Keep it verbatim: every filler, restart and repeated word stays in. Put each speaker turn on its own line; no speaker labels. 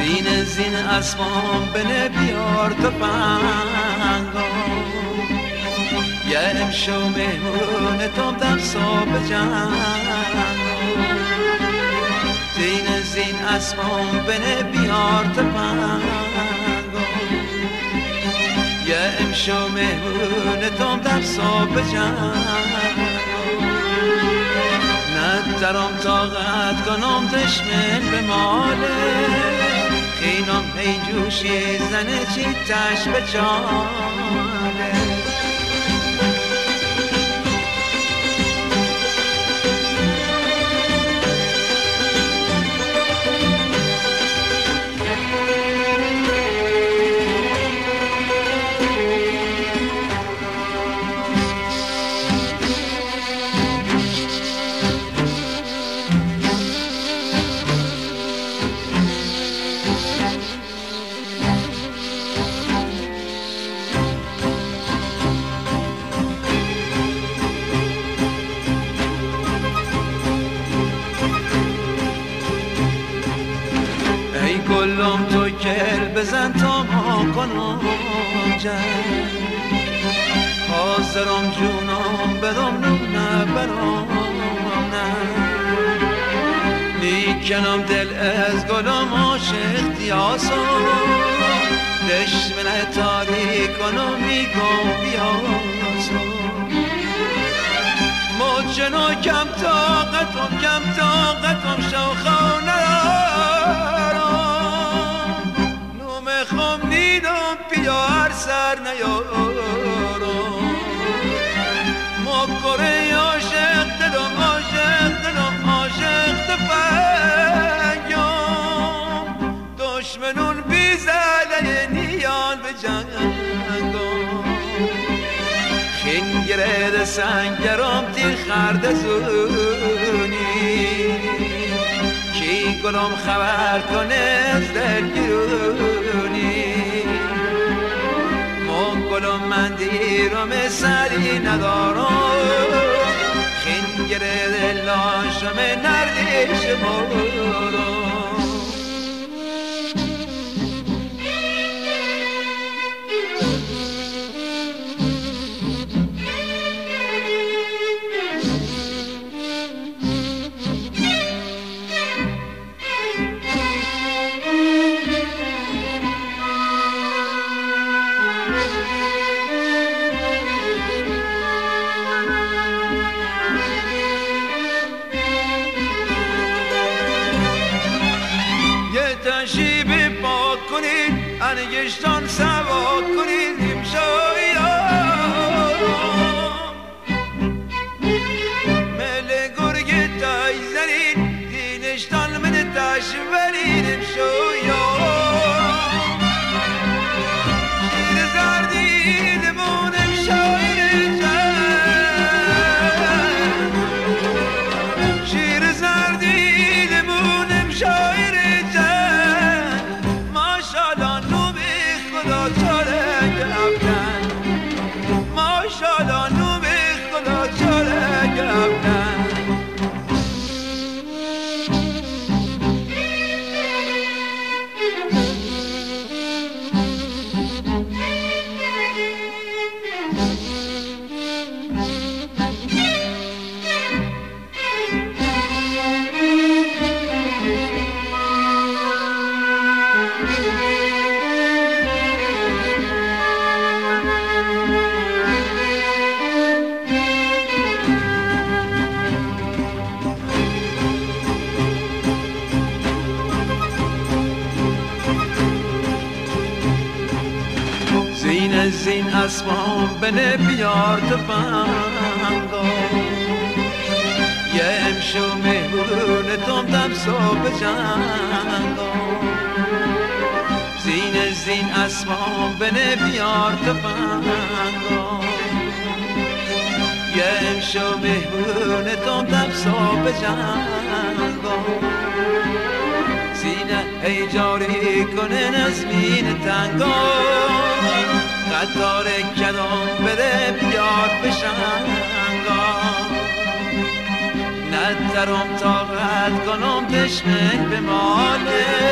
زین زین اسبان بنه بیار تو پنگا یه امشو مهمون توم دم صبح جنگا زین زین اسبان بنه بیار تو پنگا یه امشو مهمون توم دم صبح جنگا ندارم طاقت کنم دشمن به ماله خینم هی جوشی زنه چی تش به چاله گلم تو گل بزن تا ما کنم جنگ حاضرم جونم بدم نونه برام نه نیکنم دل از گلم عاشق دیاسم دشمن تاریک کنم میگم بیاسم مجنو کم طاقتم کم طاقتم شوخانه خم نیدم پیار سر نیارم مکره عاشق دلم عاشق دلم عاشق تفنگم دشمنون بی زله نیان به جنگم خنگره سنگرم تیر خرد زونی کی گلم خبر کنه از دلگیرونی ما گلم من دیرم سری ندارم خنگره دلاشم نردیش مارم تشیب پاک کنید انگشتان سوا کنید امشایی مل گرگ تای زنید دینشتان من تشورید امشایی شیر زردید مون امشایی شیر زردید مون امشایی ماشاءالله نو به خدا چاره گفتن زین زین اسمان بنه بیار تو پنگا یه امشو مهمون توم دم صبح جنگا زین زین اسمان بنه بیار تو پنگا یه امشو مهمون توم دم صبح جنگا زینه هی جاری کنه نزمین تنگا قطار کدام بده بیاد بشنگا ندارم طاقت کنم دشمن به ماله